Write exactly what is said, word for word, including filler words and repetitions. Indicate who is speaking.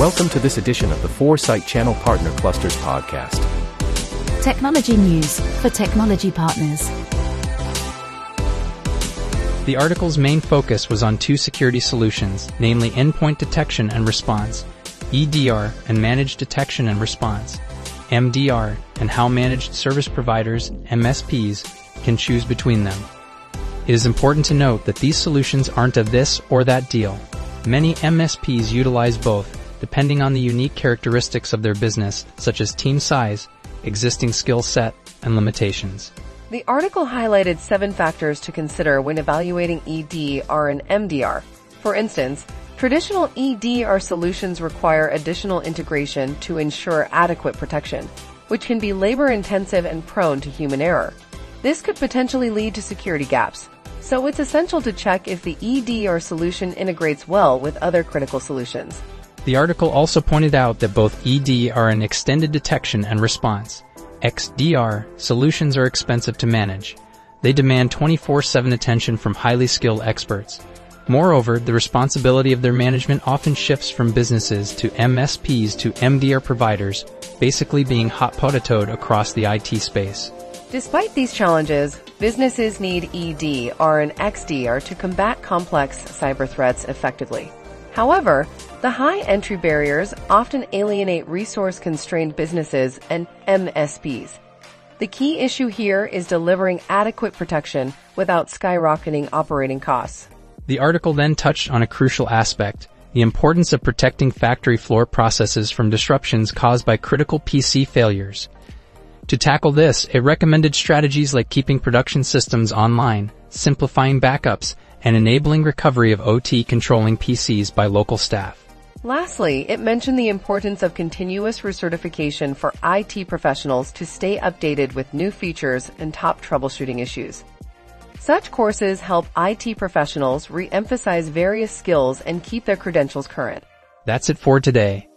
Speaker 1: Welcome to this edition of the Foresight Channel Partner Clusters podcast.
Speaker 2: Technology news for technology partners.
Speaker 3: The article's main focus was on two security solutions, namely Endpoint Detection and Response, E D R, and Managed Detection and Response, M D R, and how managed service providers, M S Ps, can choose between them. It is important to note that these solutions aren't a this or that deal. Many M S Ps utilize both, depending on the unique characteristics of their business, such as team size, existing skill set, and limitations.
Speaker 4: The article highlighted seven factors to consider when evaluating E D R and M D R. For instance, traditional E D R solutions require additional integration to ensure adequate protection, which can be labor-intensive and prone to human error. This could potentially lead to security gaps, so it's essential to check if the E D R solution integrates well with other critical solutions.
Speaker 3: The article also pointed out that both E D R and Extended Detection and Response, X D R, solutions are expensive to manage. They demand twenty-four seven attention from highly skilled experts. Moreover, the responsibility of their management often shifts from businesses to M S Ps to M D R providers, basically being hot-potatoed across the I T space.
Speaker 4: Despite these challenges, businesses need E D R and X D R to combat complex cyber threats effectively. However, the high entry barriers often alienate resource-constrained businesses and M S Ps. The key issue here is delivering adequate protection without skyrocketing operating costs.
Speaker 3: The article then touched on a crucial aspect, the importance of protecting factory floor processes from disruptions caused by critical P C failures. To tackle this, it recommended strategies like keeping production systems online, simplifying backups, and enabling recovery of O T controlling P Cs by local staff.
Speaker 4: Lastly, it mentioned the importance of continuous recertification for I T professionals to stay updated with new features and top troubleshooting issues. Such courses help I T professionals re-emphasize various skills and keep their credentials current.
Speaker 3: That's it for today.